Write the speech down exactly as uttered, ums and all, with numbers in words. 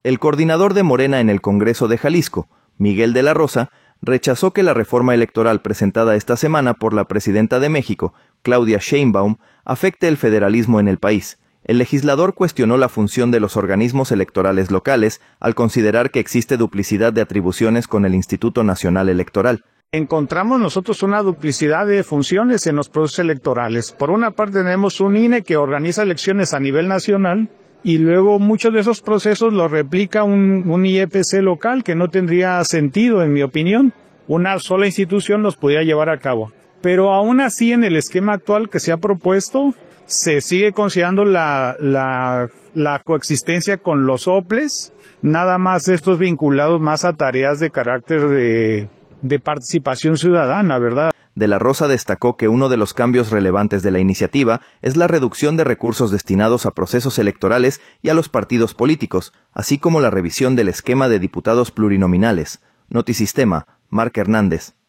El coordinador de Morena en el Congreso de Jalisco, Miguel de la Rosa, rechazó que la reforma electoral presentada esta semana por la presidenta de México, Claudia Sheinbaum, afecte el federalismo en el país. El legislador cuestionó la función de los organismos electorales locales al considerar que existe duplicidad de atribuciones con el Instituto Nacional Electoral. Encontramos nosotros una duplicidad de funciones en los procesos electorales. Por una parte tenemos un I N E que organiza elecciones a nivel nacional y luego muchos de esos procesos los replica un, un I E P C local que no tendría sentido, en mi opinión. Una sola institución los podría llevar a cabo. Pero aún así, en el esquema actual que se ha propuesto, se sigue considerando la, la, la coexistencia con los O P L E S, nada más estos vinculados más a tareas de carácter de, de participación ciudadana, ¿verdad? De la Rosa destacó que uno de los cambios relevantes de la iniciativa es la reducción de recursos destinados a procesos electorales y a los partidos políticos, así como la revisión del esquema de diputados plurinominales. Notisistema, Marc Hernández.